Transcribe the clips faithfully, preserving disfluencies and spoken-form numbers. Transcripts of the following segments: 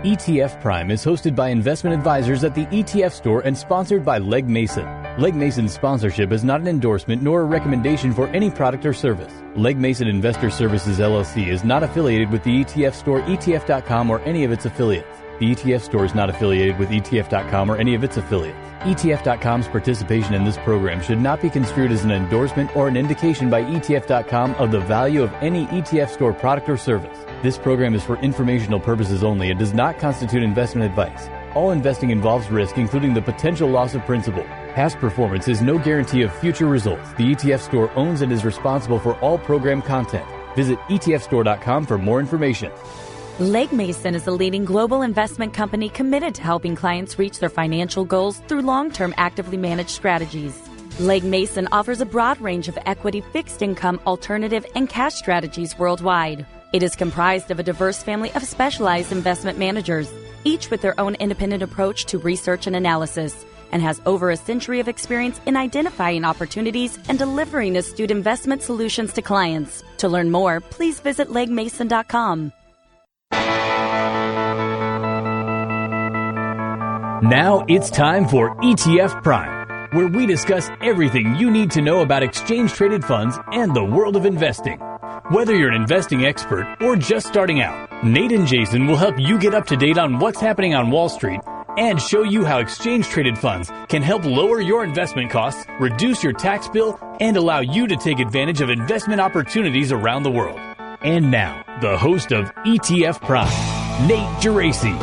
E T F Prime is hosted by investment advisors at the E T F Store and sponsored by Legg Mason. Legg Mason's sponsorship is not an endorsement nor a recommendation for any product or service. Legg Mason Investor Services L L C is not affiliated with the E T F Store, E T F dot com, or any of its affiliates. The E T F Store is not affiliated with E T F dot com or any of its affiliates. E T F dot com's participation in this program should not be construed as an endorsement or an indication by E T F dot com of the value of any E T F Store product or service. This program is for informational purposes only and does not constitute investment advice. All investing involves risk, including the potential loss of principal. Past performance is no guarantee of future results. The E T F Store owns and is responsible for all program content. Visit E T F store dot com for more information. Legg Mason is a leading global investment company committed to helping clients reach their financial goals through long-term actively managed strategies. Legg Mason offers a broad range of equity, fixed income, alternative, and cash strategies worldwide. It is comprised of a diverse family of specialized investment managers, each with their own independent approach to research and analysis, and has over a century of experience in identifying opportunities and delivering astute investment solutions to clients. To learn more, please visit legg mason dot com. Now it's time for E T F Prime, where we discuss everything you need to know about exchange-traded funds and the world of investing. Whether you're an investing expert or just starting out, Nate and Jason will help you get up to date on what's happening on Wall Street and show you how exchange-traded funds can help lower your investment costs, reduce your tax bill, and allow you to take advantage of investment opportunities around the world. And now, the host of E T F Prime, Nate Geraci.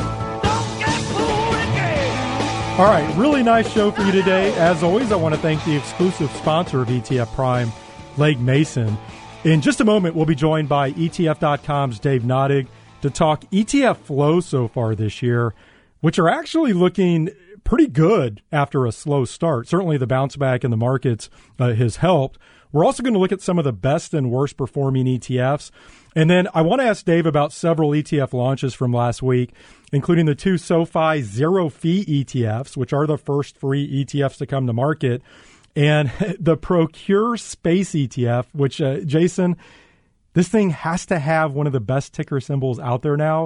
All right, really nice show for you today. As always, I want to thank the exclusive sponsor of E T F Prime, Legg Mason. In just a moment, we'll be joined by E T F dot com's Dave Nottig to talk E T F flows so far this year, which are actually looking pretty good after a slow start. Certainly the bounce back in the markets uh, has helped. We're also going to look at some of the best and worst performing E T Fs. And then I want to ask Dave about several E T F launches from last week, including the two SoFi zero-fee E T Fs, which are the first free E T Fs to come to market, and the Procure Space E T F, which, uh, Jason, this thing has to have one of the best ticker symbols out there now,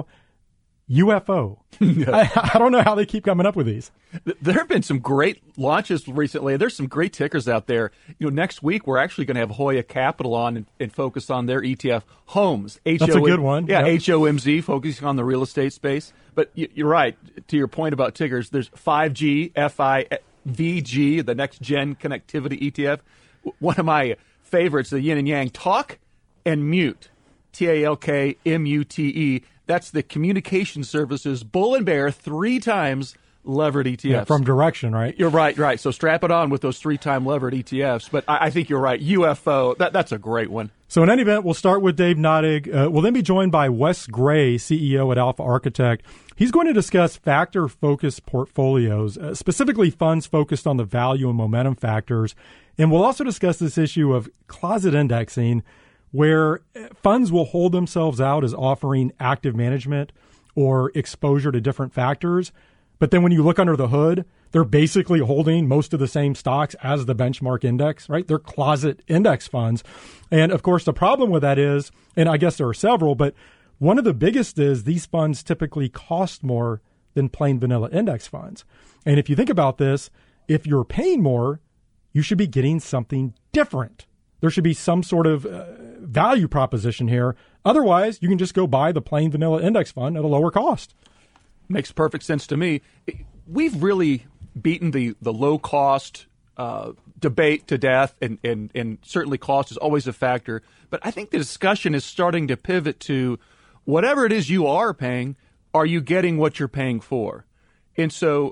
U F O. I, I don't know how they keep coming up with these. There have been some great launches recently. There's some great tickers out there. You know, next week we're actually going to have Hoya Capital on and, and focus on their E T F, Homes. H O M, That's a good one. Yeah, yep. H O M Z, focusing on the real estate space. But you, you're right. To your point about tickers, there's five G, F I V G, the next gen connectivity E T F. One of my favorites, the yin and yang, Talk and Mute, T A L K M U T E. That's the communication services bull and bear three times levered E T Fs. Yeah, from Direction, right? You're right, right. So strap it on with those three-time levered E T Fs. But I, I think you're right. U F O, that, that's a great one. So in any event, we'll start with Dave Nottig. Uh, we'll then be joined by Wes Gray, C E O at Alpha Architect. He's going to discuss factor-focused portfolios, uh, specifically funds focused on the value and momentum factors. And we'll also discuss this issue of closet indexing, where funds will hold themselves out as offering active management or exposure to different factors. But then when you look under the hood, they're basically holding most of the same stocks as the benchmark index, right? They're closet index funds. And of course, the problem with that is, and I guess there are several, but one of the biggest is these funds typically cost more than plain vanilla index funds. And if you think about this, if you're paying more, you should be getting something different. There should be some sort of uh, value proposition here. Otherwise, you can just go buy the plain vanilla index fund at a lower cost. Makes perfect sense to me. We've really beaten the, the low-cost uh, debate to death, and, and, and certainly cost is always a factor. But I think the discussion is starting to pivot to whatever it is you are paying, are you getting what you're paying for? And so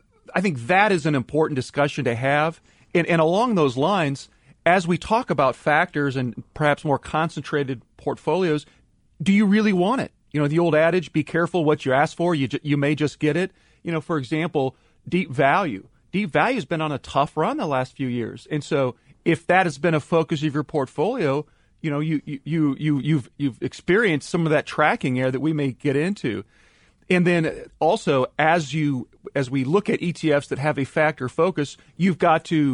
I think that is an important discussion to have. And, and along those lines, as we talk about factors and perhaps more concentrated portfolios, do you really want it? You know, the old adage, be careful what you ask for, you ju- you may just get it. You know, for example, deep value. Deep value has been on a tough run the last few years. And so if that has been a focus of your portfolio, you know, you, you, you, you, you've, you've experienced some of that tracking error that we may get into. And then also, as you, as we look at E T Fs that have a factor focus, you've got to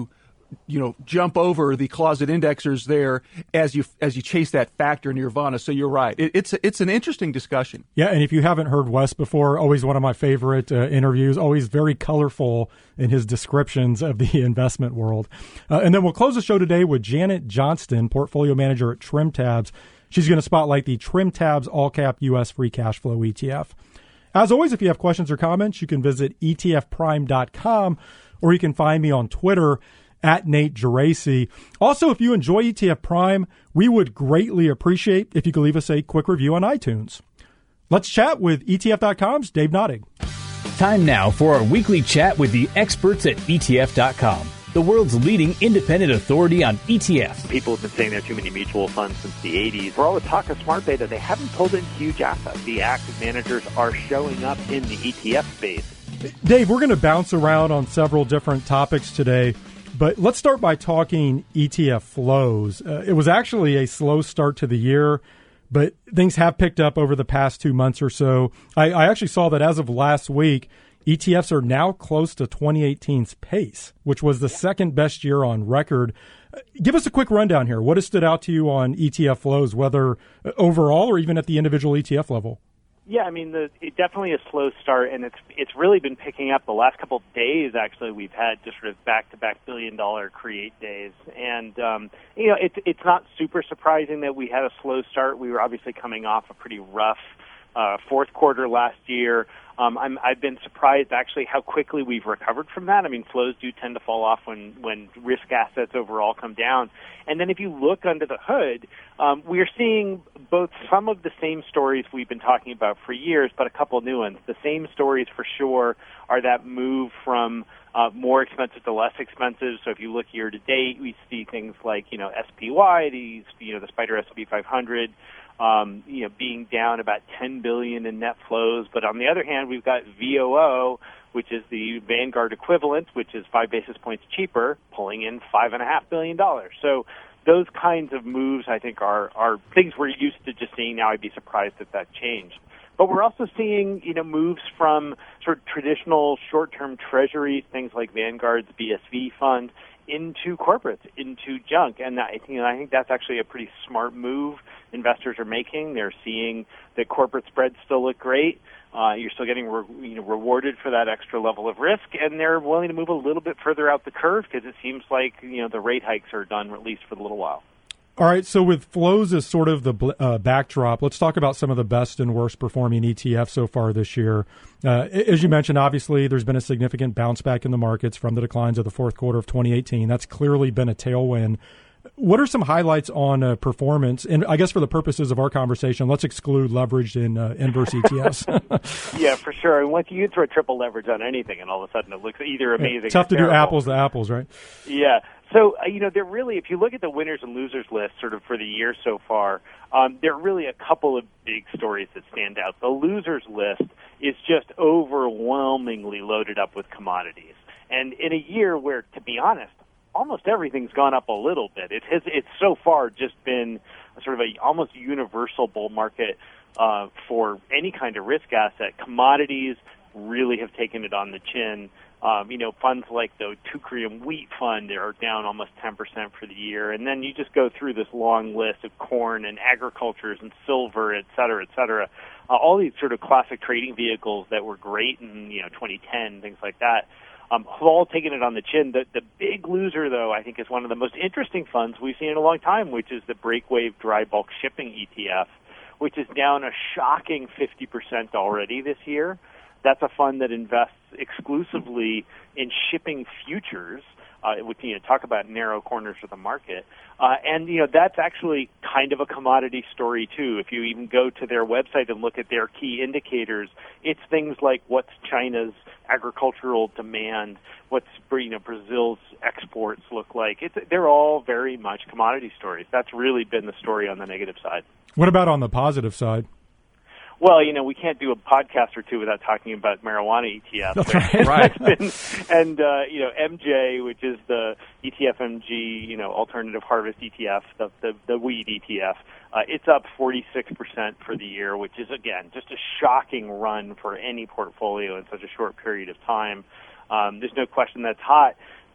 you know, jump over the closet indexers there as you as you chase that factor nirvana. So you're right. It, it's it's an interesting discussion. Yeah, and if you haven't heard Wes before, always one of my favorite uh, interviews, always very colorful in his descriptions of the investment world. Uh, and then we'll close the show today with Janet Johnston, portfolio manager at Trim Tabs. She's going to spotlight the Trim Tabs All-Cap U S Free Cash Flow E T F. As always, if you have questions or comments, you can visit E T F prime dot com, or you can find me on Twitter at Nate Geraci. Also, if you enjoy E T F Prime, we would greatly appreciate if you could leave us a quick review on iTunes. Let's chat with E T F dot com's Dave Notting. Time now for our weekly chat with the experts at E T F dot com, the world's leading independent authority on E T Fs. People have been saying there are too many mutual funds since the eighties. For all the talk of smart beta, they haven't pulled in huge assets. The active managers are showing up in the E T F space. Dave, we're going to bounce around on several different topics today, but let's start by talking E T F flows. Uh, it was actually a slow start to the year, but things have picked up over the past two months or so. I, I actually saw that as of last week, E T Fs are now close to twenty eighteen's pace, which was the second best year on record. Give us a quick rundown here. What has stood out to you on E T F flows, whether overall or even at the individual E T F level? Yeah, I mean, the, it definitely a slow start, and it's it's really been picking up the last couple of days. Actually, we've had just sort of back-to-back billion-dollar create days, and um, you know, it's it's not super surprising that we had a slow start. We were obviously coming off a pretty rough uh, fourth quarter last year. Um, I'm, I've been surprised actually how quickly we've recovered from that. I mean, flows do tend to fall off when, when risk assets overall come down. And then if you look under the hood, um, we're seeing both some of the same stories we've been talking about for years, but a couple new ones. The same stories for sure are that move from uh, more expensive to less expensive. So if you look year to date, we see things like, you know, S P Y, these, you know, the Spider S and P five hundred, Um, you know, being down about ten billion dollars in net flows. But on the other hand, we've got V O O, which is the Vanguard equivalent, which is five basis points cheaper, pulling in five and a half billion dollars. So those kinds of moves, I think, are, are things we're used to just seeing now. I'd be surprised if that changed. But we're also seeing, you know, moves from sort of traditional short-term treasuries, things like Vanguard's B S V fund, into corporates, into junk. And I think, you know, I think that's actually a pretty smart move investors are making. They're seeing that corporate spreads still look great. Uh, you're still getting re- you know, rewarded for that extra level of risk, and they're willing to move a little bit further out the curve because it seems like, you know, the rate hikes are done at least for a little while. All right, so with flows as sort of the uh, backdrop, let's talk about some of the best and worst performing E T Fs so far this year. Uh, as you mentioned, obviously, there's been a significant bounce back in the markets from the declines of the fourth quarter of twenty eighteen. That's clearly been a tailwind. What are some highlights on uh, performance? And I guess for the purposes of our conversation, let's exclude leveraged and uh, inverse E T Fs. Yeah, for sure. And once you throw triple leverage on anything, and all of a sudden it looks either amazing yeah, tough or to terrible. do apples to apples, right? Yeah. So, uh, you know, there really, if you look at the winners and losers list sort of for the year so far, um, there are really a couple of big stories that stand out. The losers list is just overwhelmingly loaded up with commodities. And in a year where, to be honest, almost everything's gone up a little bit. It has, it's so far just been sort of a almost universal bull market uh, for any kind of risk asset. Commodities really have taken it on the chin. Um, you know, funds like the Teucrium Wheat Fund are down almost ten percent for the year. And then you just go through this long list of corn and agricultures and silver, et cetera, et cetera. Uh, all these sort of classic trading vehicles that were great in, you know, twenty ten, things like that. Um, have all taken it on the chin. The, the big loser, though, I think is one of the most interesting funds we've seen in a long time, which is the Breakwave Dry Bulk Shipping E T F, which is down a shocking fifty percent already this year. That's a fund that invests exclusively in shipping futures, uh, which, you know, talk about narrow corners of the market. Uh, and, you know, that's actually kind of a commodity story, too. If you even go to their website and look at their key indicators, it's things like what's China's agricultural demand, what's, you know, Brazil's exports look like. It's, they're all very much commodity stories. That's really been the story on the negative side. What about on the positive side? Well, you know, we can't do a podcast or two without talking about marijuana E T Fs. That's right. right. been, and, uh, you know, M J, which is the E T F M G, you know, alternative harvest E T F, the, the, the weed E T F, uh, it's up forty-six percent for the year, which is, again, just a shocking run for any portfolio in such a short period of time. Um, there's no question that's hot.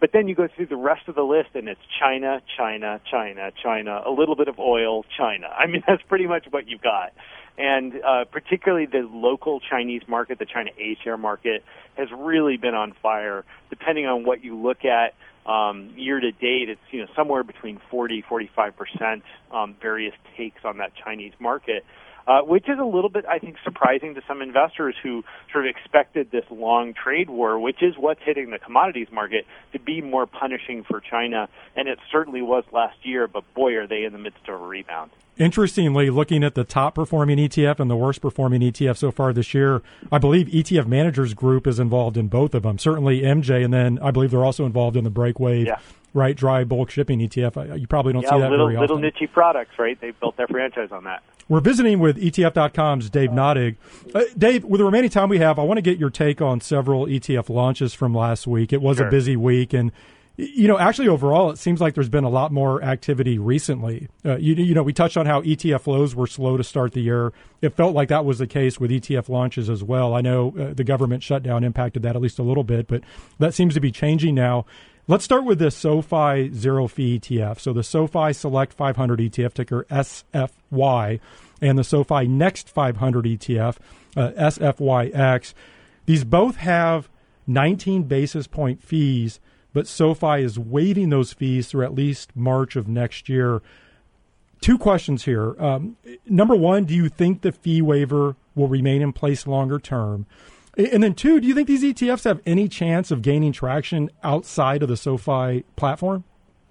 But then you go through the rest of the list, and it's China, China, China, China, a little bit of oil, China. I mean, that's pretty much what you've got. And uh, particularly the local Chinese market, the China A-share market, has really been on fire. Depending on what you look at, um, year to date, it's you know somewhere between forty, forty-five percent um, various takes on that Chinese market. Uh, which is a little bit, I think, surprising to some investors who sort of expected this long trade war, which is what's hitting the commodities market, to be more punishing for China. And it certainly was last year, but boy, are they in the midst of a rebound. Interestingly, looking at the top-performing E T F and the worst-performing E T F so far this year, I believe E T F Managers Group is involved in both of them. Certainly M J, and then I believe they're also involved in the Breakwave, yeah. right, dry bulk shipping E T F. You probably don't yeah, see that little, very often. Little niche products, right? They've built their franchise on that. We're visiting with E T F dot com's Dave Nottig. Uh, Dave, with the remaining time we have, I want to get your take on several E T F launches from last week. It was Sure. a busy week, and you know, actually overall, it seems like there's been a lot more activity recently. Uh, you, you know, we touched on how E T F flows were slow to start the year. It felt like that was the case with E T F launches as well. I know uh, the government shutdown impacted that at least a little bit, but that seems to be changing now. Let's start with the SoFi Zero Fee E T F. So the SoFi Select five hundred E T F, ticker S F Y, and the SoFi Next five hundred E T F, uh, S F Y X. These both have nineteen basis point fees, but SoFi is waiving those fees through at least March of next year. Two questions here. Um, number one, do you think the fee waiver will remain in place longer term? And then two, do you think these E T Fs have any chance of gaining traction outside of the SoFi platform?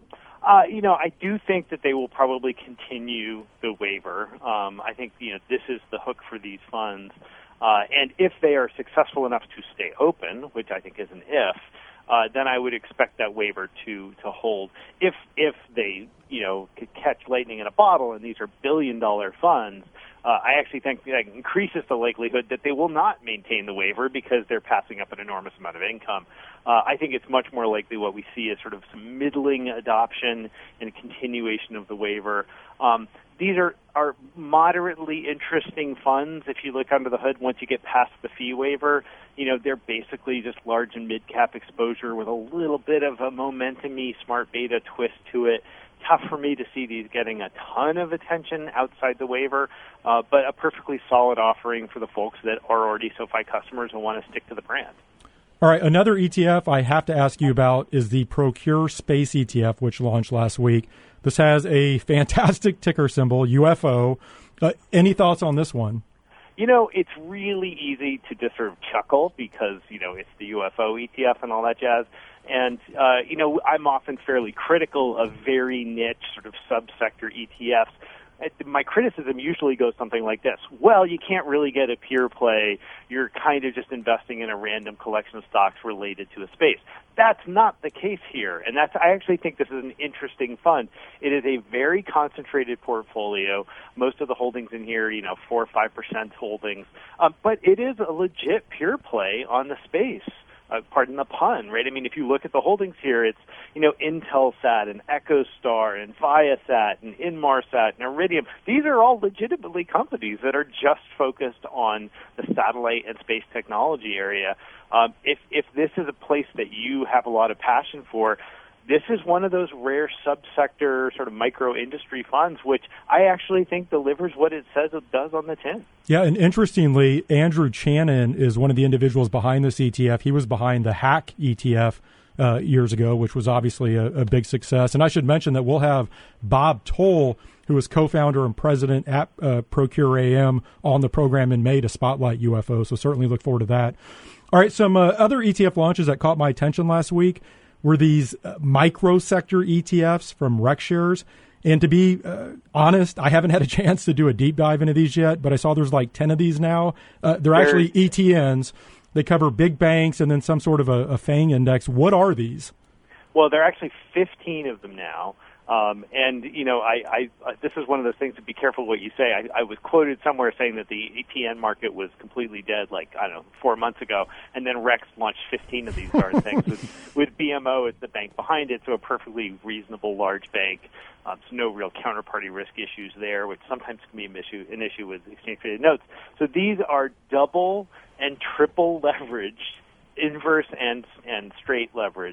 Uh, you know, I do think that they will probably continue the waiver. Um, I think, you know, this is the hook for these funds. Uh, and if they are successful enough to stay open, which I think is an if, uh, then I would expect that waiver to, to hold. If, if they, you know, could catch lightning in a bottle and these are billion-dollar funds, Uh, I actually think that increases the likelihood that they will not maintain the waiver because they're passing up an enormous amount of income. Uh, I think it's much more likely what we see is sort of some middling adoption and continuation of the waiver. Um, these are, are moderately interesting funds. If you look under the hood, once you get past the fee waiver, you know, they're basically just large and mid-cap exposure with a little bit of a momentum-y smart beta twist to it. Tough for me to see these getting a ton of attention outside the waiver, uh, but a perfectly solid offering for the folks that are already SoFi customers and want to stick to the brand. All right, another E T F I have to ask you about is the Procure Space E T F, which launched last week. This has a fantastic ticker symbol, U F O. Uh, any thoughts on this one? You know, it's really easy to just sort of chuckle because, you know, it's the U F O E T F and all that jazz. And, uh, you know, I'm often fairly critical of very niche sort of subsector E T Fs. My criticism usually goes something like this. Well, you can't really get a pure play. You're kind of just investing in a random collection of stocks related to a space. That's not the case here. And that's, I actually think this is an interesting fund. It is a very concentrated portfolio. Most of the holdings in here, you know, four or five percent holdings. Um, but it is a legit pure play on the space. Uh, pardon the pun, right? I mean, if you look at the holdings here, it's, you know, Intelsat and EchoStar and Viasat and Inmarsat and Iridium. These are all legitimately companies that are just focused on the satellite and space technology area. Um, if, if this is a place that you have a lot of passion for, this is one of those rare subsector sort of micro-industry funds, which I actually think delivers what it says it does on the tin. Yeah, and interestingly, Andrew Chanin is one of the individuals behind this E T F. He was behind the Hack E T F uh, years ago, which was obviously a, a big success. And I should mention that we'll have Bob Toll, who is co-founder and president at uh, Procure A M, on the program in May to spotlight U F O, so certainly look forward to that. All right, some uh, other E T F launches that caught my attention last week were these uh, micro-sector E T Fs from RecShares. And to be uh, honest, I haven't had a chance to do a deep dive into these yet, but I saw there's like ten of these now. Uh, they're There's, actually E T Ns. They cover big banks and then some sort of a, a FANG index. What are these? Well, there are actually fifteen of them now. Um, and, you know, I, I, uh, this is one of those things to be careful what you say. I, I was quoted somewhere saying that the E T N market was completely dead, like, I don't know, four months ago. And then Rex launched fifteen of these darn things with, with B M O as the bank behind it, so a perfectly reasonable large bank. Um, so no real counterparty risk issues there, which sometimes can be an issue, an issue with exchange-traded notes. So these are double and triple leveraged, inverse and, and straight leverage.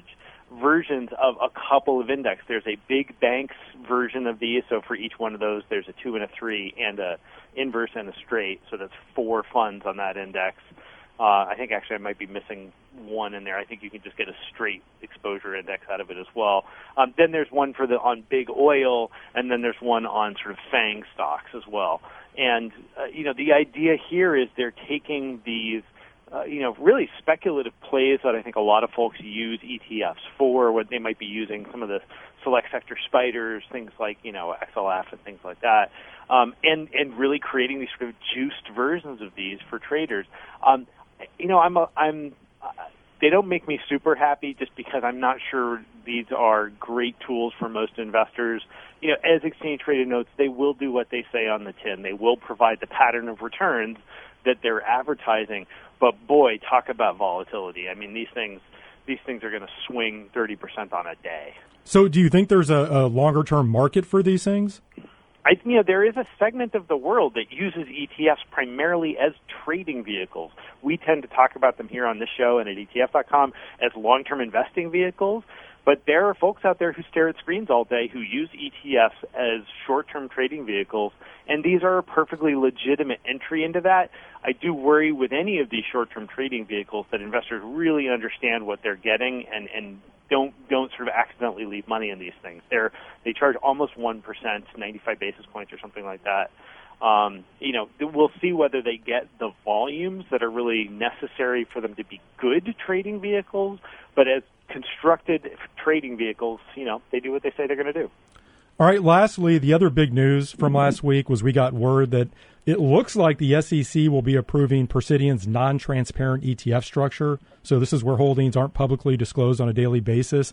versions of a couple of index. There's a big banks version of these, so for each one of those, there's a two and a three and a inverse and a straight, so that's four funds on that index. Uh, I think actually I might be missing one in there. I think you can just get a straight exposure index out of it as well. Um, then there's one for the on big oil, and then there's one on sort of FANG stocks as well. And uh, you know, the idea here is they're taking these Uh, you know, really speculative plays that I think a lot of folks use E T Fs for, what they might be using some of the select sector spiders, things like, you know, X L F and things like that, um, and, and really creating these sort of juiced versions of these for traders. Um, you know, I'm, a, I'm, uh, they don't make me super happy just because I'm not sure these are great tools for most investors. You know, as exchange traded notes, they will do what they say on the tin. They will provide the pattern of returns that they're advertising. But boy, talk about volatility. I mean, these things these things are going to swing thirty percent on a day. So do you think there's a, a longer-term market for these things? I, you know, there is a segment of the world that uses E T Fs primarily as trading vehicles. We tend to talk about them here on this show and at E T F dot com as long-term investing vehicles. But there are folks out there who stare at screens all day who use E T Fs as short-term trading vehicles, and these are a perfectly legitimate entry into that. I do worry with any of these short-term trading vehicles that investors really understand what they're getting and, and don't don't sort of accidentally leave money in these things. They're they charge almost one percent, ninety-five basis points or something like that. Um, you know, we'll see whether they get the volumes that are really necessary for them to be good trading vehicles, but as constructed trading vehicles, you know, they do what they say they're going to do. All right, lastly, the other big news from last week was we got word that it looks like the S E C will be approving Precidian's non-transparent E T F structure. So this is where holdings aren't publicly disclosed on a daily basis.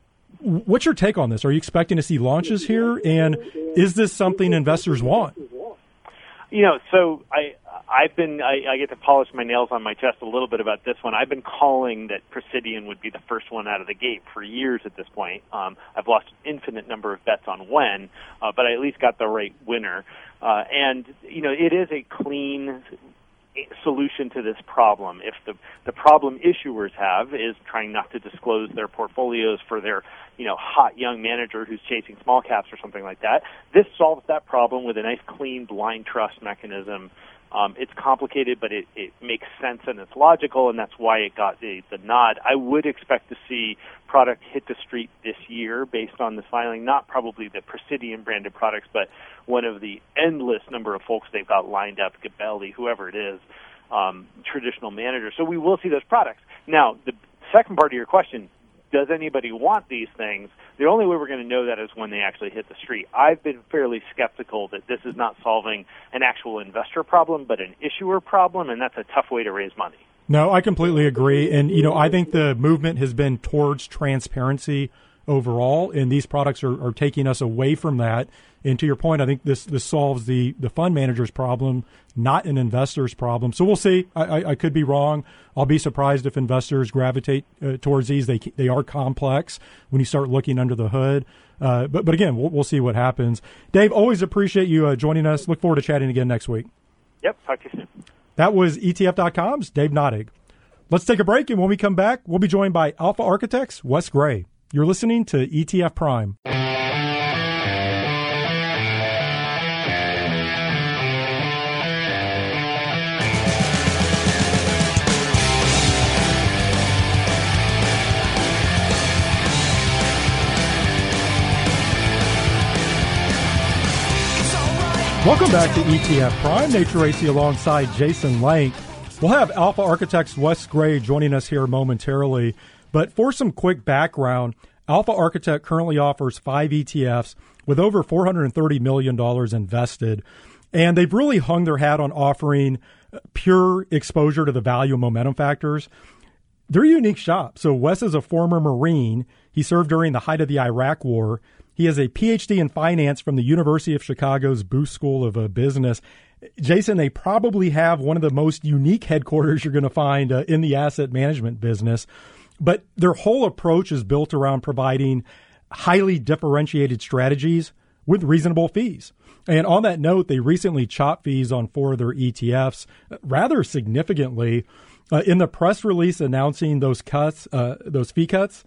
What's your take on this? Are you expecting to see launches here? And is this something investors want? You know, so I, I've been, I, I get to polish my nails on my chest a little bit about this one. I've been calling that Precidian would be the first one out of the gate for years at this point. Um, I've lost an infinite number of bets on when, uh, but I at least got the right winner. Uh, and, you know, it is a clean solution to this problem. If the the problem issuers have is trying not to disclose their portfolios for their, you know, hot young manager who's chasing small caps or something like that, this solves that problem with a nice clean blind trust mechanism. Um, it's complicated, but it, it makes sense and it's logical, and that's why it got the, the nod. I would expect to see product hit the street this year based on this filing, not probably the Precidian branded products, but one of the endless number of folks they've got lined up, Gabelli, whoever it is, um, traditional managers. So we will see those products. Now, the second part of your question, does anybody want these things? The only way we're going to know that is when they actually hit the street. I've been fairly skeptical that this is not solving an actual investor problem, but an issuer problem, and that's a tough way to raise money. No, I completely agree. And, you know, I think the movement has been towards transparency overall, and these products are, are taking us away from that. And to your point, I think this this solves the, the fund manager's problem, not an investor's problem. So we'll see. I, I, I could be wrong. I'll be surprised if investors gravitate uh, towards these. They they are complex when you start looking under the hood. Uh, but but again, we'll, we'll see what happens. Dave, always appreciate you uh, joining us. Look forward to chatting again next week. Yep, talk to you soon. That was E T F dot com's Dave Nottig. Let's take a break, and when we come back, we'll be joined by Alpha Architects' Wes Gray. You're listening to E T F Prime. Welcome back to E T F Prime. Nate Tracy alongside Jason Lank. We'll have Alpha Architects Wes Gray joining us here momentarily. But for some quick background, Alpha Architect currently offers five E T Fs with over four hundred thirty million dollars invested. And they've really hung their hat on offering pure exposure to the value and momentum factors. They're a unique shop. So Wes is a former Marine. He served during the height of the Iraq War. He has a P H D in finance from the University of Chicago's Booth School of uh, Business. Jason, they probably have one of the most unique headquarters you're going to find uh, in the asset management business. But their whole approach is built around providing highly differentiated strategies with reasonable fees. And on that note, they recently chopped fees on four of their E T Fs rather significantly. Uh, in the press release announcing those cuts, uh, those fee cuts,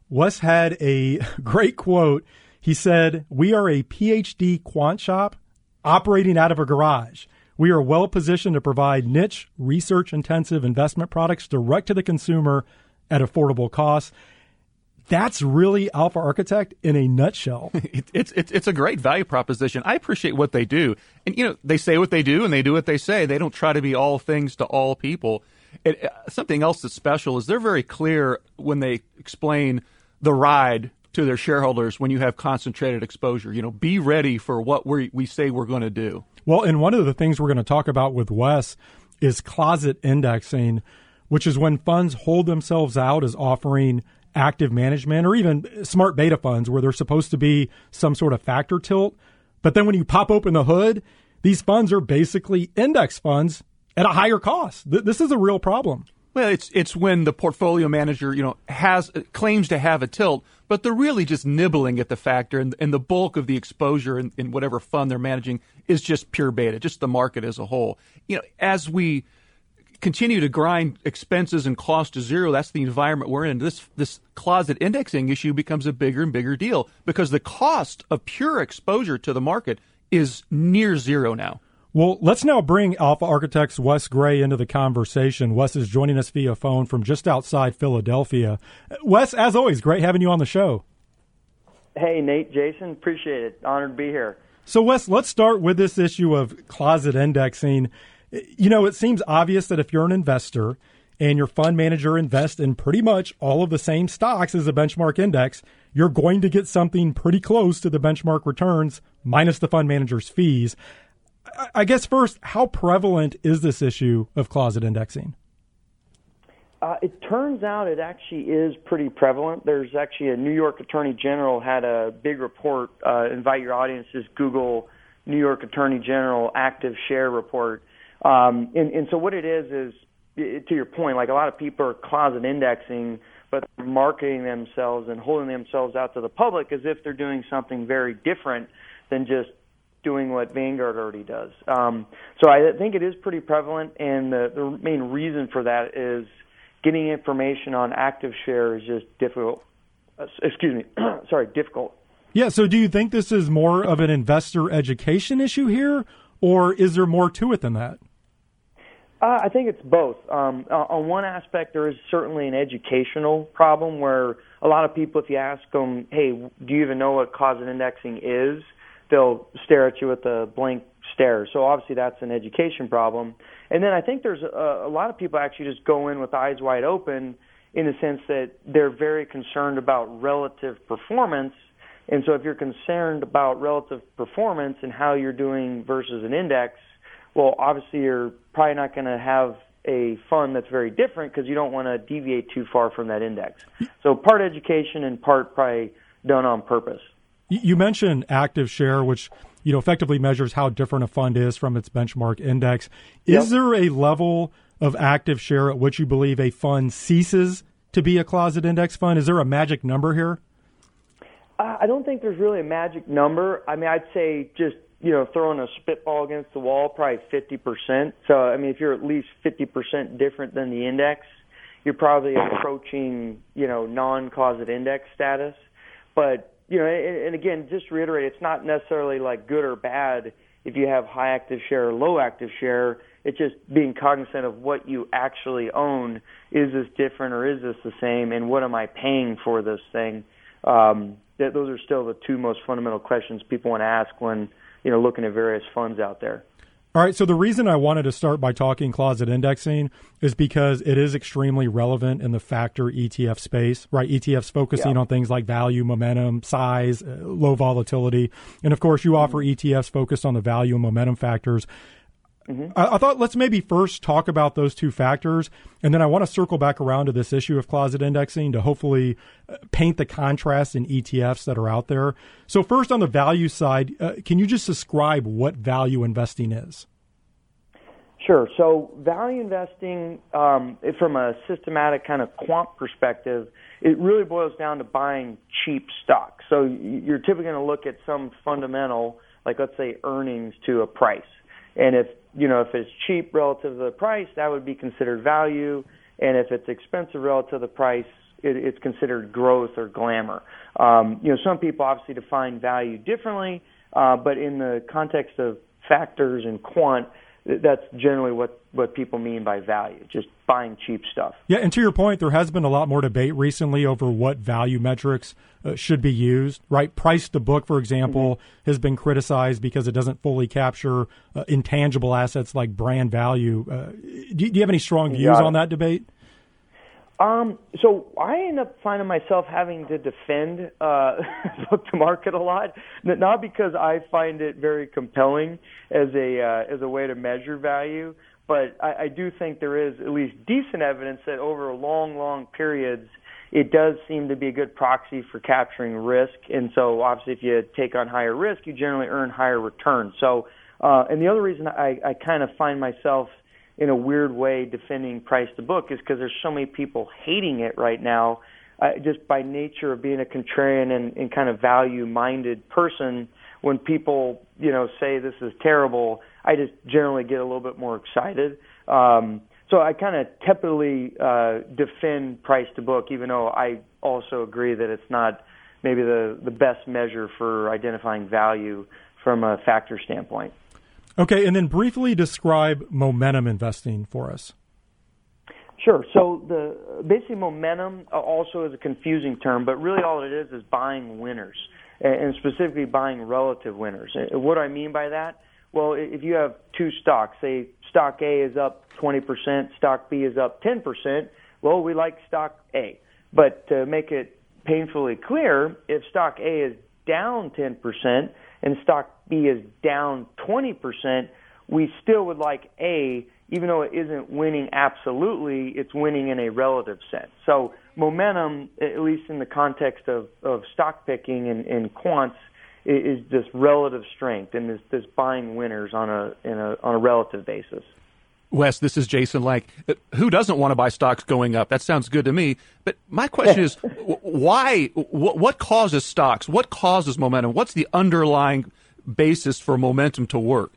Wes had a great quote. He said, "We are a P H D quant shop operating out of a garage. We are well positioned to provide niche, research-intensive investment products direct to the consumer at affordable costs." That's really Alpha Architect in a nutshell. It's it's it's a great value proposition. I appreciate what they do, and you know they say what they do, and they do what they say. They don't try to be all things to all people. It, uh, something else that's special is they're very clear when they explain the ride to their shareholders when you have concentrated exposure. You know, be ready for what we we say we're going to do. Well, and one of the things we're going to talk about with Wes is closet indexing, which is when funds hold themselves out as offering active management or even smart beta funds where there's supposed to be some sort of factor tilt. But then when you pop open the hood, these funds are basically index funds at a higher cost. Th- this is a real problem. Well, it's it's when the portfolio manager, you know, has claims to have a tilt, but they're really just nibbling at the factor, and, and the bulk of the exposure in, in whatever fund they're managing is just pure beta, just the market as a whole. You know, as we continue to grind expenses and cost to zero, that's the environment we're in. This this closet indexing issue becomes a bigger and bigger deal because the cost of pure exposure to the market is near zero now. Well, let's now bring Alpha Architect's Wes Gray into the conversation. Wes is joining us via phone from just outside Philadelphia. Wes, as always, great having you on the show. Hey, Nate, Jason, appreciate it. Honored to be here. So, Wes, let's start with this issue of closet indexing. You know, it seems obvious that if you're an investor and your fund manager invests in pretty much all of the same stocks as the benchmark index, you're going to get something pretty close to the benchmark returns minus the fund manager's fees. I guess first, how prevalent is this issue of closet indexing? Uh, it turns out it actually is pretty prevalent. There's actually a New York Attorney General had a big report. Uh, invite your audiences, Google New York Attorney General active share report. Um, and, and so what it is is, it, to your point, like a lot of people are closet indexing, but they're marketing themselves and holding themselves out to the public as if they're doing something very different than just doing what Vanguard already does. Um, so I think it is pretty prevalent, and the, the main reason for that is getting information on active share is just difficult. Uh, excuse me, sorry, difficult. Yeah, so do you think this is more of an investor education issue here, or is there more to it than that? Uh, I think it's both. Um, on one aspect, there is certainly an educational problem where a lot of people, if you ask them, hey, do you even know what closet indexing is? They'll stare at you with a blank stare. So obviously that's an education problem. And then I think there's a, a lot of people actually just go in with eyes wide open in the sense that they're very concerned about relative performance. And so if you're concerned about relative performance and how you're doing versus an index, well, obviously you're probably not going to have a fund that's very different because you don't want to deviate too far from that index. So part education and part probably done on purpose. You mentioned active share, which you know effectively measures how different a fund is from its benchmark index. Is yep. there a level of active share at which you believe a fund ceases to be a closet index fund? Is there a magic number here? Uh, I don't think there's really a magic number. I mean, I'd say just, you know, throwing a spitball against the wall, probably fifty percent. So, I mean, if you're at least fifty percent different than the index, you're probably approaching, you know, non-closet index status. But you know, and, and again, just to reiterate, it's not necessarily like good or bad if you have high active share or low active share. It's just being cognizant of what you actually own. Is this different or is this the same? And what am I paying for this thing? Um, that, those are still the two most fundamental questions people want to ask when, you know, looking at various funds out there. All right, so the reason I wanted to start by talking closet indexing is because it is extremely relevant in the factor E T F space, right? E T Fs focusing yeah. on things like value, momentum, size, uh, low volatility. And, of course, you mm-hmm. offer E T Fs focused on the value and momentum factors. Mm-hmm. I, I thought let's maybe first talk about those two factors, and then I want to circle back around to this issue of closet indexing to hopefully paint the contrast in E T Fs that are out there. So first on the value side, uh, can you just describe what value investing is? Sure. So value investing, um, from a systematic kind of quant perspective, it really boils down to buying cheap stocks. So you're typically going to look at some fundamental, like let's say earnings to a price. And if, you know, if it's cheap relative to the price, that would be considered value. And if it's expensive relative to the price, it, it's considered growth or glamour. Um, you know, some people obviously define value differently, uh, but in the context of factors and quant, that's generally what, what people mean by value, just buying cheap stuff. Yeah, and to your point, there has been a lot more debate recently over what value metrics uh, should be used, right? Price to book, for example, mm-hmm. has been criticized because it doesn't fully capture uh, intangible assets like brand value. Uh, do, do you have any strong views on that debate? Um, so I end up finding myself having to defend uh, book to market a lot, not because I find it very compelling as a uh, as a way to measure value, but I, I do think there is at least decent evidence that over long, long periods, it does seem to be a good proxy for capturing risk. And so obviously if you take on higher risk, you generally earn higher returns. So, uh, and the other reason I, I kind of find myself in a weird way defending price to book is because there's so many people hating it right now, uh, just by nature of being a contrarian and, and kind of value-minded person. When people, you know, say this is terrible, I just generally get a little bit more excited. Um, so I kind of tepidly uh, defend price to book, even though I also agree that it's not maybe the, the best measure for identifying value from a factor standpoint. Okay, and then briefly describe momentum investing for us. Sure. So the basically momentum also is a confusing term, but really all it is is buying winners, and specifically buying relative winners. What do I mean by that? Well, if you have two stocks, say stock A is up twenty percent, stock B is up ten percent, well, we like stock A. But to make it painfully clear, if stock A is down ten percent and stock B is down twenty percent, we still would like A, even though it isn't winning absolutely, it's winning in a relative sense. So momentum, at least in the context of, of stock picking and, and quants, is this relative strength and this, this buying winners on a, in a on a relative basis. Wes, this is Jason Lank. Who doesn't want to buy stocks going up? That sounds good to me. But my question is, why? What causes stocks? What causes momentum? What's the underlying basis for momentum to work?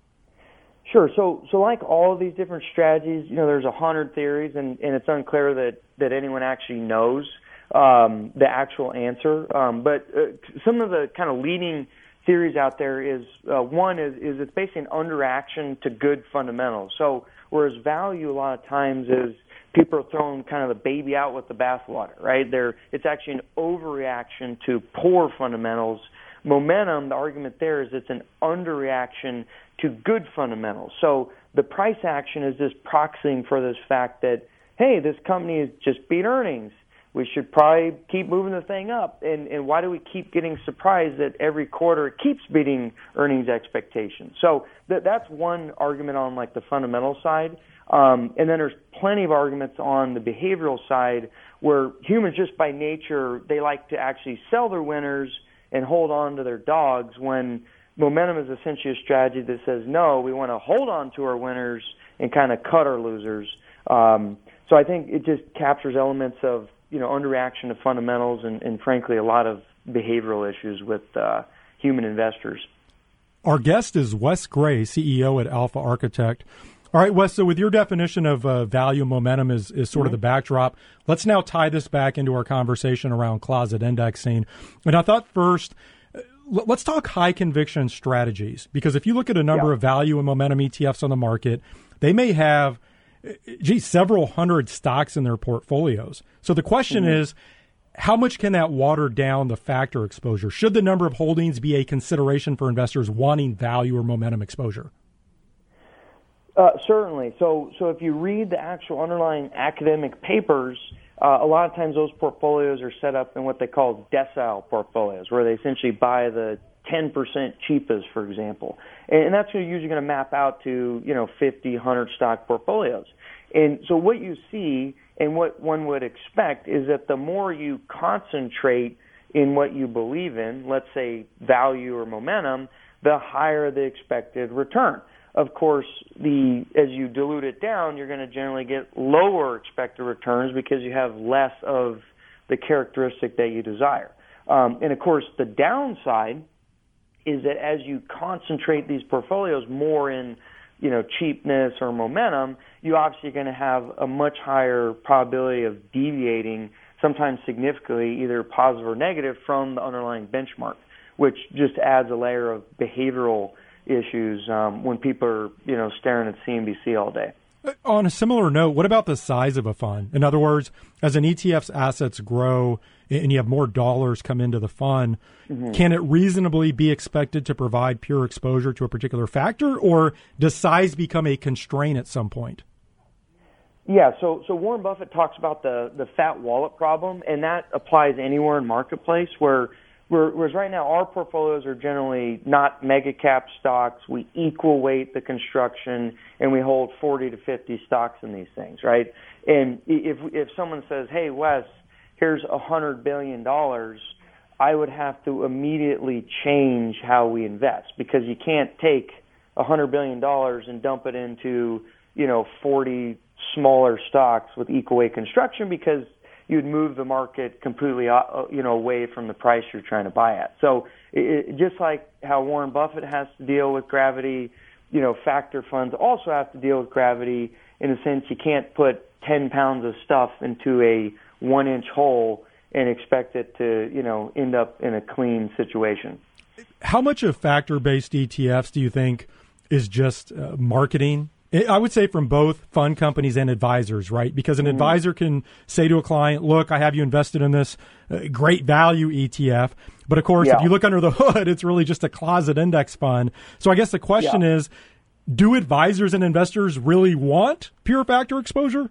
Sure. So, so like all of these different strategies, you know, there's a hundred theories, and, and it's unclear that, that anyone actually knows um, the actual answer. Um, but uh, some of the kind of leading theories out there is uh, one is, is it's basically an underreaction to good fundamentals. So whereas value a lot of times is people are throwing kind of the baby out with the bathwater, right? They're, it's actually an overreaction to poor fundamentals. Momentum, the argument there is it's an underreaction to good fundamentals. So the price action is just proxying for this fact that, hey, this company has just beat earnings. We should probably keep moving the thing up. And, and why do we keep getting surprised that every quarter it keeps beating earnings expectations? So th- that's one argument on like the fundamental side. Um, and then there's plenty of arguments on the behavioral side where humans just by nature, they like to actually sell their winners and hold on to their dogs, when momentum is essentially a strategy that says, no, we want to hold on to our winners and kind of cut our losers. Um, so I think it just captures elements of, you know, underreaction to fundamentals and, and frankly, a lot of behavioral issues with uh, human investors. Our guest is Wes Gray, C E O at Alpha Architect. All right, Wes, so with your definition of uh, value momentum is, is sort mm-hmm. of the backdrop, let's now tie this back into our conversation around closet indexing. And I thought first, uh, let's talk high conviction strategies, because if you look at a number yeah. of value and momentum E T Fs on the market, they may have, gee, several hundred stocks in their portfolios. So the question mm-hmm. is, how much can that water down the factor exposure? Should the number of holdings be a consideration for investors wanting value or momentum exposure? Uh, certainly. So, so if you read the actual underlying academic papers, uh, a lot of times those portfolios are set up in what they call decile portfolios, where they essentially buy the ten percent cheapest, for example. And, and that's usually going to map out to, you know, fifty, one hundred stock portfolios. And so what you see and what one would expect is that the more you concentrate in what you believe in, let's say value or momentum, the higher the expected return. Of course, the as you dilute it down, you're going to generally get lower expected returns because you have less of the characteristic that you desire. Um, and of course, the downside is that as you concentrate these portfolios more in, you know, cheapness or momentum, you obviously are going to have a much higher probability of deviating sometimes significantly, either positive or negative, from the underlying benchmark, which just adds a layer of behavioral issues um, when people are, you know, staring at C N B C all day. On a similar note, what about the size of a fund? In other words, as an E T F's assets grow and you have more dollars come into the fund, mm-hmm. can it reasonably be expected to provide pure exposure to a particular factor, or does size become a constraint at some point? Yeah, so so Warren Buffett talks about the, the fat wallet problem, and that applies anywhere in marketplace where We're, whereas right now our portfolios are generally not mega cap stocks. We equal weight the construction, and we hold forty to fifty stocks in these things, right? And if if someone says, "Hey, Wes, here's a hundred billion dollars," I would have to immediately change how we invest, because you can't take a hundred billion dollars and dump it into, you know, forty smaller stocks with equal weight construction, because you'd move the market completely, you know, away from the price you're trying to buy at. So it, just like how Warren Buffett has to deal with gravity, you know, factor funds also have to deal with gravity in a sense. You can't put ten pounds of stuff into a one-inch hole and expect it to, you know, end up in a clean situation. How much of factor-based E T Fs do you think is just uh, marketing? I would say from both fund companies and advisors, right? Because an mm-hmm. advisor can say to a client, look, I have you invested in this uh, great value E T F. But of course, yeah. if you look under the hood, it's really just a closet index fund. So I guess the question yeah. is, do advisors and investors really want pure factor exposure?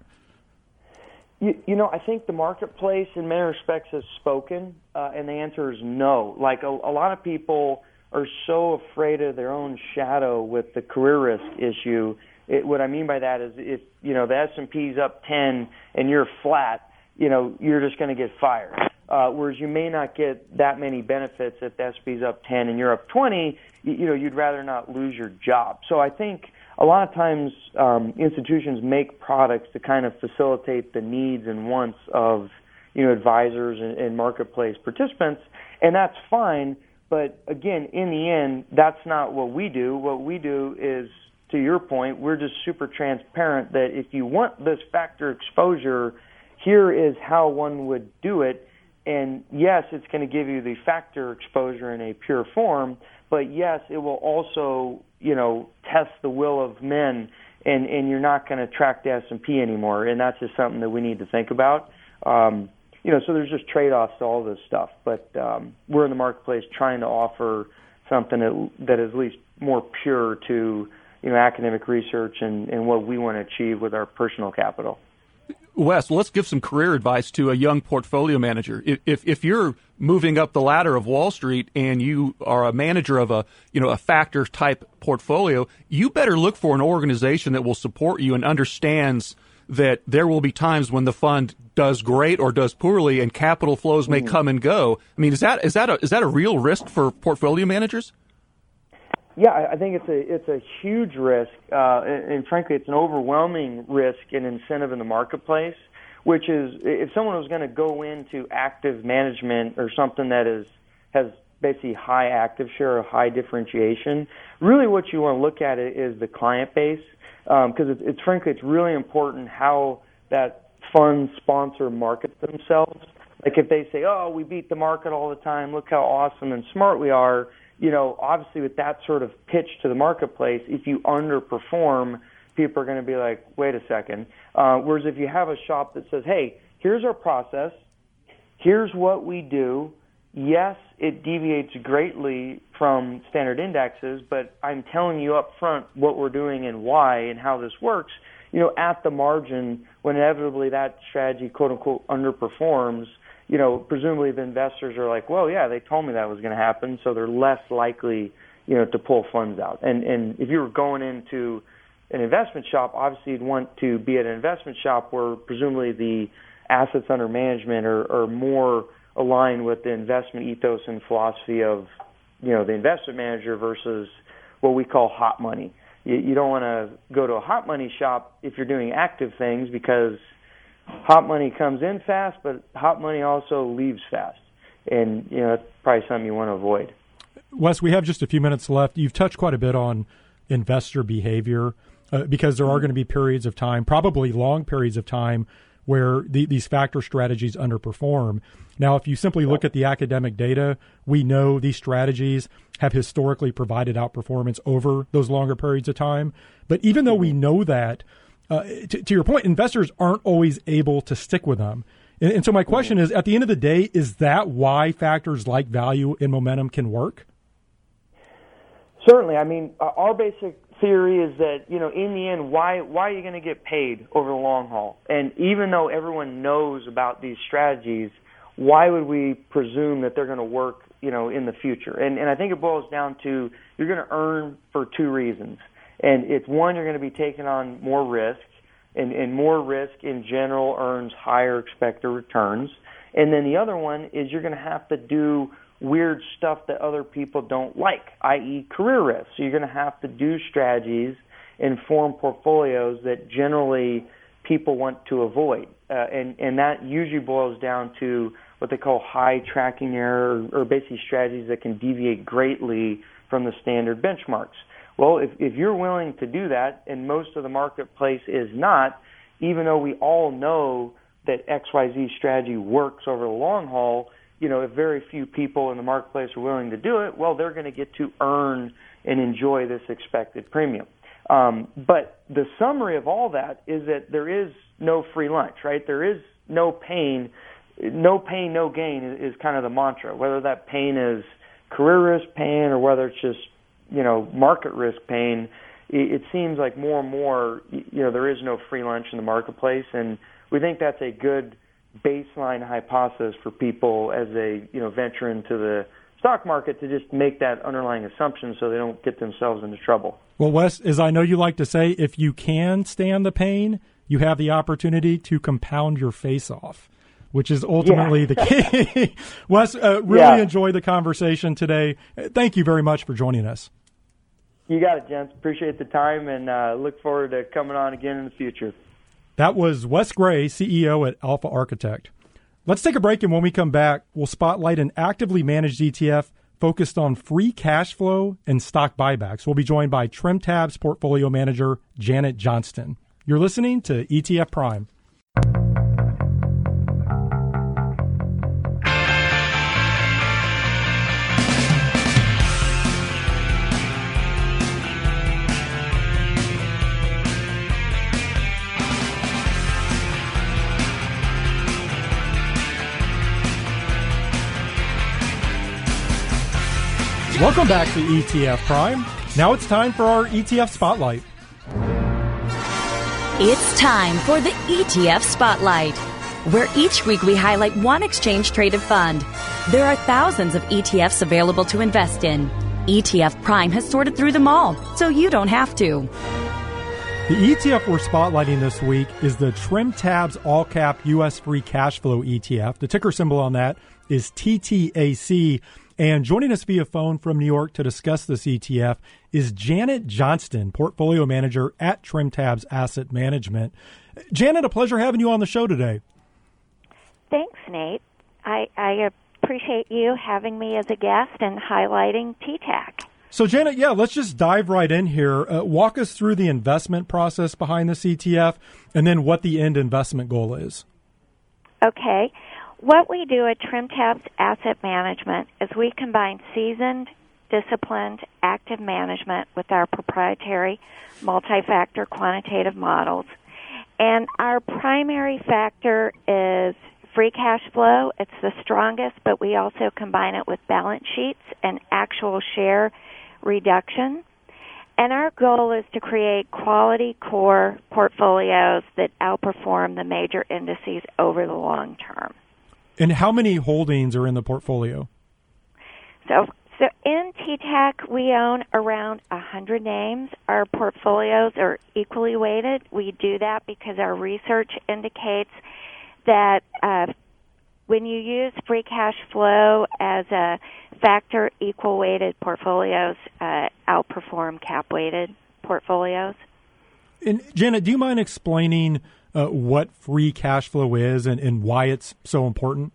You, you know, I think the marketplace in many respects has spoken, uh, and the answer is no. Like a, a lot of people are so afraid of their own shadow with the career risk issue. It, what I mean by that is if, you know, the S and P's up ten and you're flat, you know, you're just going to get fired. Uh, whereas you may not get that many benefits if the S and P's up ten and you're up twenty, you, you know, you'd rather not lose your job. So I think a lot of times um, institutions make products to kind of facilitate the needs and wants of, you know, advisors and, and marketplace participants, and that's fine. But again, in the end, that's not what we do. What we do is, to your point, we're just super transparent that if you want this factor exposure, here is how one would do it. And yes, it's going to give you the factor exposure in a pure form, but yes, it will also, you know, test the will of men, and, and you're not going to track the S and P anymore. And that's just something that we need to think about. Um, you know, so there's just trade-offs to all this stuff. But um, we're in the marketplace trying to offer something that, that is at least more pure to, you know, academic research and, and what we want to achieve with our personal capital. Wes, let's give some career advice to a young portfolio manager. If, if if you're moving up the ladder of Wall Street and you are a manager of a, you know, a factor type portfolio, you better look for an organization that will support you and understands that there will be times when the fund does great or does poorly and capital flows may mm. come and go. I mean, is that is that a, is that a real risk for portfolio managers? Yeah, I think it's a it's a huge risk, uh, and, and frankly, it's an overwhelming risk and incentive in the marketplace. Which is, if someone was going to go into active management or something that is has basically high active share or high differentiation, really what you want to look at it is the client base, because um, it's, it's frankly it's really important how that fund sponsor markets themselves. Like if they say, "Oh, we beat the market all the time. Look how awesome and smart we are." You know, obviously with that sort of pitch to the marketplace, if you underperform, people are going to be like, wait a second. Uh, whereas if you have a shop that says, hey, here's our process, here's what we do. Yes, it deviates greatly from standard indexes, but I'm telling you up front what we're doing and why and how this works. You know, at the margin, when inevitably that strategy, quote unquote, underperforms, you know, presumably the investors are like, well, yeah, they told me that was going to happen, so they're less likely, you know, to pull funds out. And and if you were going into an investment shop, obviously you'd want to be at an investment shop where presumably the assets under management are, are more aligned with the investment ethos and philosophy of, you know, the investment manager versus what we call hot money. You, you don't want to go to a hot money shop if you're doing active things, because hot money comes in fast, but hot money also leaves fast. And, you know, that's probably something you want to avoid. Wes, we have just a few minutes left. You've touched quite a bit on investor behavior uh, because there are going to be periods of time, probably long periods of time, where the, these factor strategies underperform. Now, if you simply look at the academic data, we know these strategies have historically provided outperformance over those longer periods of time. But even though we know that, uh, to, to your point, investors aren't always able to stick with them. And, and so my question is, at the end of the day, is that why factors like value and momentum can work? Certainly. I mean, our basic theory is that, you know, in the end, why why are you going to get paid over the long haul? And even though everyone knows about these strategies, why would we presume that they're going to work, you know, in the future? And and I think it boils down to you're going to earn for two reasons. And it's one, you're going to be taking on more risk, and, and more risk in general earns higher expected returns. And then the other one is you're going to have to do weird stuff that other people don't like, that is career risk. So you're going to have to do strategies and form portfolios that generally people want to avoid. Uh, and, and that usually boils down to what they call high tracking error, or, or basically strategies that can deviate greatly from the standard benchmarks. Well, if, if you're willing to do that, and most of the marketplace is not, even though we all know that X Y Z strategy works over the long haul, you know, if very few people in the marketplace are willing to do it, well, they're going to get to earn and enjoy this expected premium. Um, but the summary of all that is that there is no free lunch, right? There is no pain. No pain, no gain is, is kind of the mantra, whether that pain is career risk pain or whether it's just, you know, market risk pain. It, it seems like more and more, you know, there is no free lunch in the marketplace, and we think that's a good baseline hypothesis for people as they, you know, venture into the stock market, to just make that underlying assumption so they don't get themselves into trouble. Well, Wes, as I know you like to say, if you can stand the pain, you have the opportunity to compound your face off, which is ultimately yeah. the key. Wes, uh, really yeah. enjoyed the conversation today. Thank you very much for joining us. You got it, gents. Appreciate the time, and uh, look forward to coming on again in the future. That was Wes Gray, C E O at Alpha Architect. Let's take a break, and when we come back, we'll spotlight an actively managed E T F focused on free cash flow and stock buybacks. We'll be joined by TrimTab's portfolio manager, Janet Johnston. You're listening to E T F Prime. Welcome back to E T F Prime. Now it's time for our E T F Spotlight. It's time for the E T F Spotlight, where each week we highlight one exchange-traded fund. There are thousands of E T Fs available to invest in. E T F Prime has sorted through them all, so you don't have to. The E T F we're spotlighting this week is the TrimTabs All-Cap U S Free Cash Flow E T F. The ticker symbol on that is T T A C. And joining us via phone from New York to discuss this E T F is Janet Johnston, portfolio manager at TrimTabs Asset Management. Janet, a pleasure having you on the show today. Thanks, Nate. I, I appreciate you having me as a guest and highlighting T TAC. So, Janet, yeah, let's just dive right in here. Uh, walk us through the investment process behind this E T F and then what the end investment goal is. Okay. What we do at TrimTabs Asset Management is we combine seasoned, disciplined, active management with our proprietary multi-factor quantitative models. And our primary factor is free cash flow. It's the strongest, but we also combine it with balance sheets and actual share reduction. And our goal is to create quality core portfolios that outperform the major indices over the long term. And how many holdings are in the portfolio? So, so in T TAC, we own around one hundred names. Our portfolios are equally weighted. We do that because our research indicates that uh, when you use free cash flow as a factor, equal-weighted portfolios uh, outperform cap-weighted portfolios. And Janet, do you mind explaining Uh, what free cash flow is and, and why it's so important?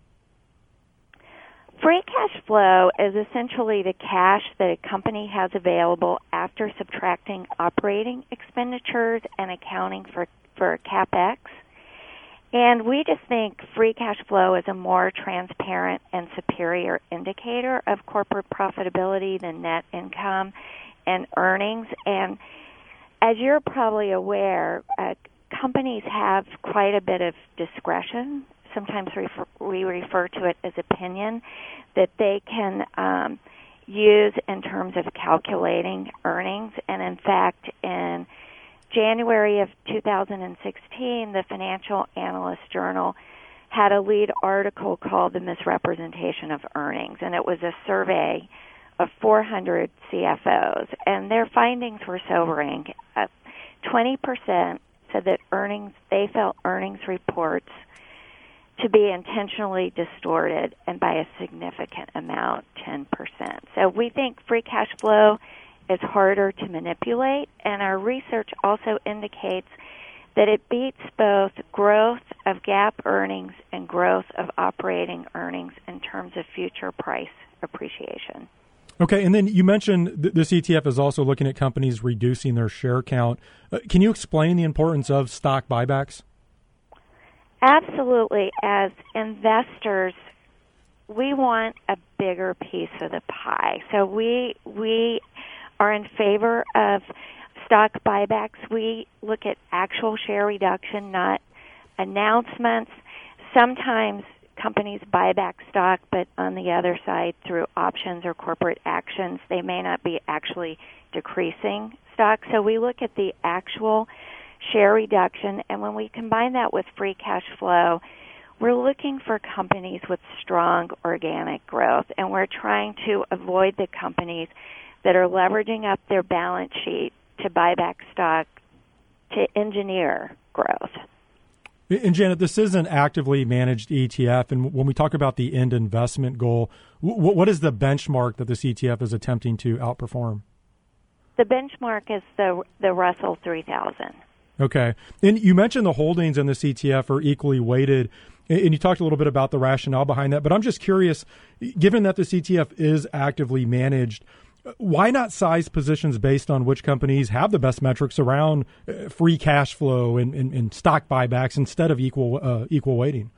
Free cash flow is essentially the cash that a company has available after subtracting operating expenditures and accounting for, for CapEx. And we just think free cash flow is a more transparent and superior indicator of corporate profitability than net income and earnings. And as you're probably aware, uh, companies have quite a bit of discretion. Sometimes we refer, we refer to it as opinion, that they can um, use in terms of calculating earnings. And in fact, in January of two thousand sixteen, the Financial Analyst Journal had a lead article called The Misrepresentation of Earnings, and it was a survey of four hundred C F Os, and their findings were sobering. Uh, twenty percent said that earnings, they felt earnings reports to be intentionally distorted, and by a significant amount, ten percent. So we think free cash flow is harder to manipulate, and our research also indicates that it beats both growth of GAAP earnings and growth of operating earnings in terms of future price appreciation. Okay, and then you mentioned th- this E T F is also looking at companies reducing their share count. Uh, can you explain the importance of stock buybacks? Absolutely. As investors, we want a bigger piece of the pie. So we we are in favor of stock buybacks. We look at actual share reduction, not announcements. Sometimes companies buy back stock, but on the other side, through options or corporate actions, they may not be actually decreasing stock. So we look at the actual share reduction, and when we combine that with free cash flow, we're looking for companies with strong organic growth, and we're trying to avoid the companies that are leveraging up their balance sheet to buy back stock to engineer growth. And Janet, this is an actively managed E T F, and when we talk about the end investment goal, w- what is the benchmark that this E T F is attempting to outperform? The benchmark is the the Russell three thousand. Okay. And you mentioned the holdings in this E T F are equally weighted, and you talked a little bit about the rationale behind that, but I'm just curious, given that this E T F is actively managed, why not size positions based on which companies have the best metrics around uh, free cash flow and, and, and stock buybacks instead of equal uh, equal weighting?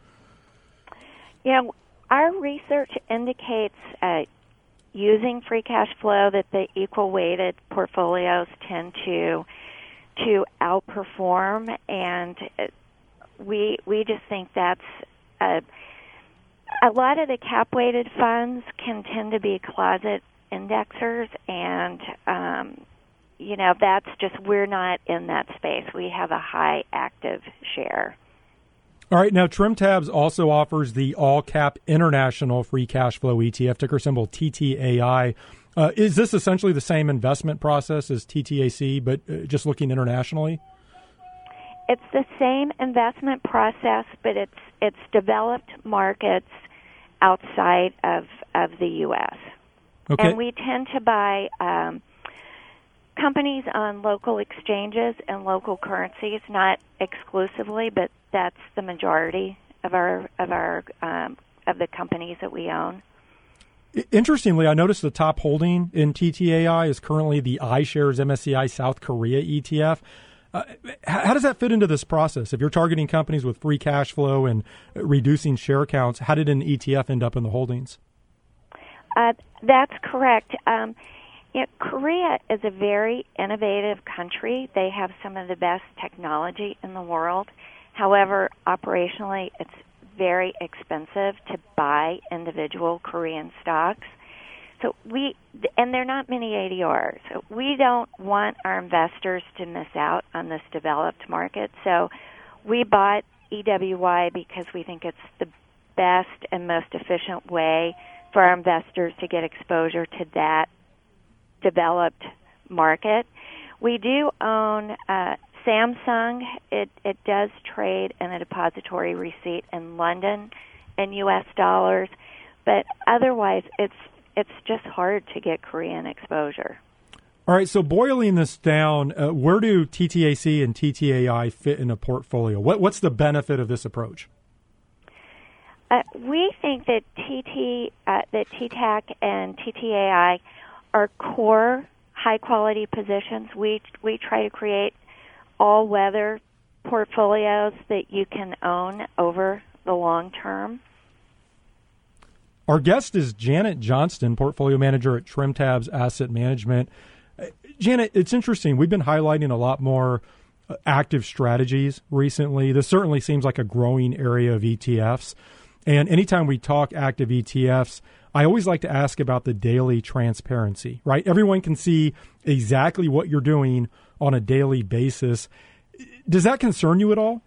Yeah, our research indicates uh, using free cash flow that the equal weighted portfolios tend to to outperform, and we we just think that's a, a lot of the cap weighted funds can tend to be closet indexers, and um, you know, that's just, we're not in that space. We have a high active share. All right, now TrimTabs also offers the All Cap International Free Cash Flow E T F, ticker symbol T T A I. Uh, is this essentially the same investment process as T T A C, but uh, just looking internationally? It's the same investment process, but it's it's developed markets outside of, of the U S Okay. And we tend to buy um, companies on local exchanges and local currencies, not exclusively, but that's the majority of our of our um, of the companies that we own. Interestingly, I noticed the top holding in T T A I is currently the iShares M S C I South Korea E T F. Uh, how does that fit into this process? If you're targeting companies with free cash flow and reducing share counts, how did an E T F end up in the holdings? Uh, that's correct. Um, you know, Korea is a very innovative country. They have some of the best technology in the world. However, operationally, it's very expensive to buy individual Korean stocks. So we, and there are not many A D Rs. So we don't want our investors to miss out on this developed market. So we bought E W Y because we think it's the best and most efficient way for our investors to get exposure to that developed market. We do own uh, Samsung. It it does trade in a depository receipt in London in U S dollars, but otherwise it's it's just hard to get Korean exposure. All right, so boiling this down, uh, where do T T A C and T T A I fit in a portfolio? What what's the benefit of this approach? Uh, we think that T T uh, that T T A C and T T A I are core high quality positions. We we try to create all weather portfolios that you can own over the long term. Our guest is Janet Johnston, portfolio manager at TrimTabs Asset Management. Uh, Janet, it's interesting. We've been highlighting a lot more uh, active strategies recently. This certainly seems like a growing area of E T Fs. And anytime we talk active E T Fs, I always like to ask about the daily transparency, right? Everyone can see exactly what you're doing on a daily basis. Does that concern you at all?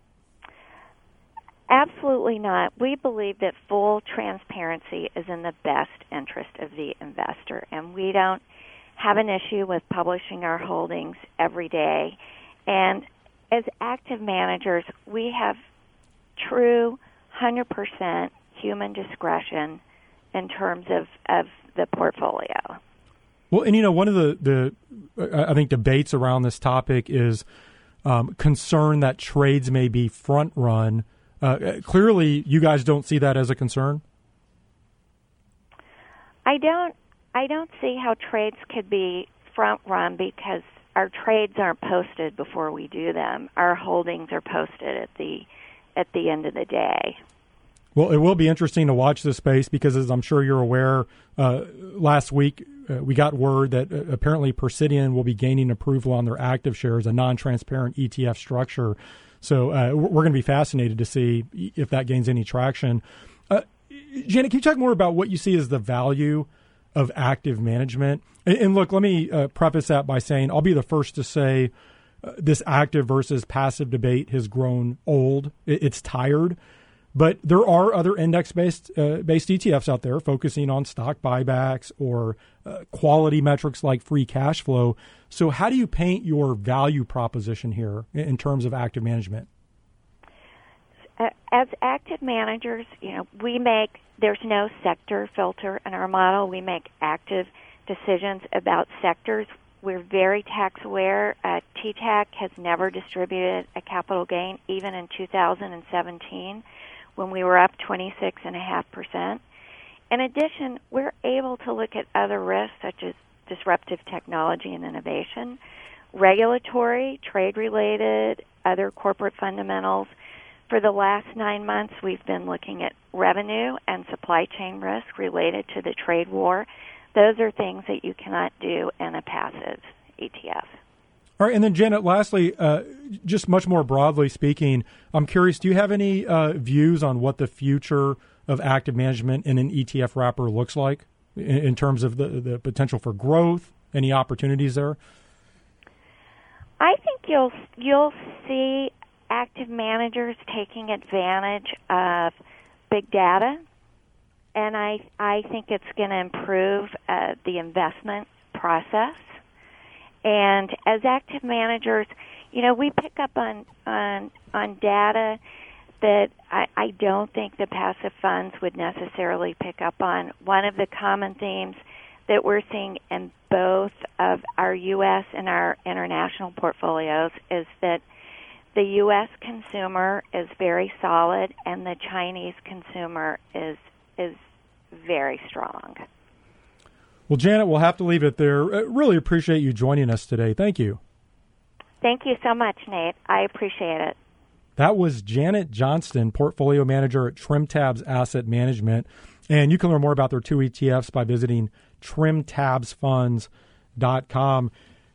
Absolutely not. We believe that full transparency is in the best interest of the investor, and we don't have an issue with publishing our holdings every day. And as active managers, we have true one hundred percent human discretion in terms of, of the portfolio. Well, and you know, one of the, the I think debates around this topic is um, concern that trades may be front run. Uh, clearly, you guys don't see that as a concern. I don't. I don't see how trades could be front run because our trades aren't posted before we do them. Our holdings are posted at the at the end of the day. Well, it will be interesting to watch this space because, as I'm sure you're aware, uh, last week uh, we got word that uh, apparently Precidian will be gaining approval on their active shares, a non-transparent E T F structure. So uh, we're going to be fascinated to see if that gains any traction. Uh, Janet, can you talk more about what you see as the value of active management? And, and look, let me uh, preface that by saying I'll be the first to say uh, this active versus passive debate has grown old. It, it's tired. But there are other index-based uh, based E T Fs out there focusing on stock buybacks or uh, quality metrics like free cash flow. So how do you paint your value proposition here in, in terms of active management? As active managers, you know, we make, there's no sector filter in our model. We make active decisions about sectors. We're very tax aware. Uh, T TAC has never distributed a capital gain, even in two thousand seventeen. When we were up twenty-six point five percent. In addition, we're able to look at other risks such as disruptive technology and innovation, regulatory, trade-related, other corporate fundamentals. For the last nine months, we've been looking at revenue and supply chain risk related to the trade war. Those are things that you cannot do in a passive E T F. All right, and then Janet, lastly, uh, just much more broadly speaking, I'm curious, do you have any uh, views on what the future of active management in an E T F wrapper looks like in, in terms of the, the potential for growth, any opportunities there? I think you'll you'll see active managers taking advantage of big data, and I, I think it's going to improve uh, the investment process. And as active managers, you know, we pick up on on, on data that I, I don't think the passive funds would necessarily pick up on. One of the common themes that we're seeing in both of our U S and our international portfolios is that the U S consumer is very solid and the Chinese consumer is is very strong. Well, Janet, we'll have to leave it there. I really appreciate you joining us today. Thank you. Thank you so much, Nate. I appreciate it. That was Janet Johnston, portfolio manager at TrimTabs Asset Management. And you can learn more about their two E T Fs by visiting trim tabs funds dot com.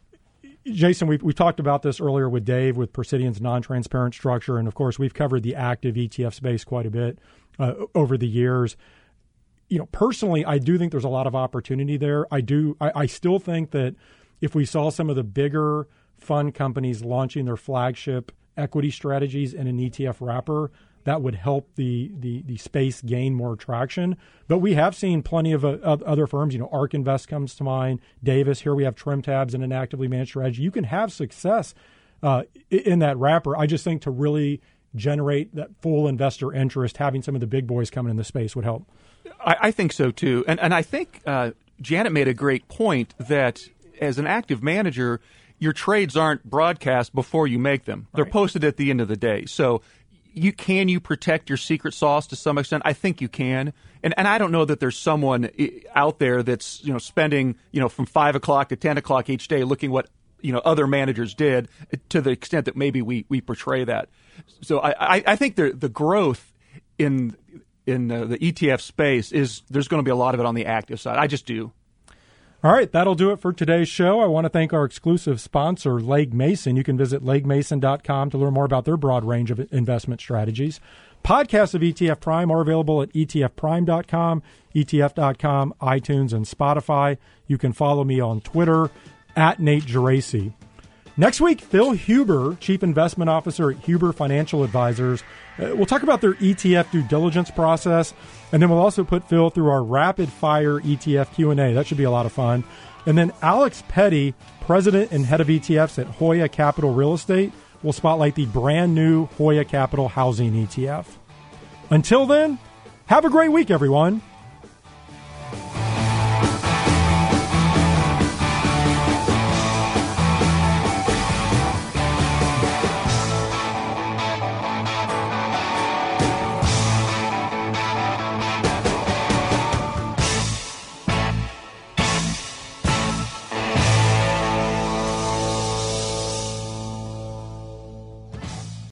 Jason, we've, we talked about this earlier with Dave with Precidian's non-transparent structure. And, of course, we've covered the active E T F space quite a bit uh, over the years. You know, personally, I do think there's a lot of opportunity there. I do. I, I still think that if we saw some of the bigger fund companies launching their flagship equity strategies in an E T F wrapper, that would help the the, the space gain more traction. But we have seen plenty of, uh, of other firms. You know, ARK Invest comes to mind. Davis. Here we have TrimTabs in an actively managed strategy. You can have success uh, in that wrapper. I just think to really generate that full investor interest, having some of the big boys coming in the space would help. I, I think so, too. And, and I think uh, Janet made a great point that as an active manager, your trades aren't broadcast before you make them. They're right. Posted at the end of the day. So you can you protect your secret sauce to some extent? I think you can. And and I don't know that there's someone out there that's, you know, spending, you know, from five o'clock to ten o'clock each day looking what you know other managers did, to the extent that maybe we, we portray that. So I, I, I think the the growth in in uh, the E T F space is there's going to be a lot of it on the active side. I just do. All right, that'll do it for today's show. I want to thank our exclusive sponsor, Legg Mason. You can visit legg mason dot com to learn more about their broad range of investment strategies. Podcasts of E T F Prime are available at E T F prime dot com, E T F dot com, iTunes, and Spotify. You can follow me on Twitter, at Nate Geraci. Next week, Phil Huber, Chief Investment Officer at Huber Financial Advisors. Uh, we'll talk about their E T F due diligence process, and then we'll also put Phil through our rapid-fire E T F Q and A. That should be a lot of fun. And then Alex Petty, President and Head of E T Fs at Hoya Capital Real Estate, will spotlight the brand-new Hoya Capital Housing E T F. Until then, have a great week, everyone.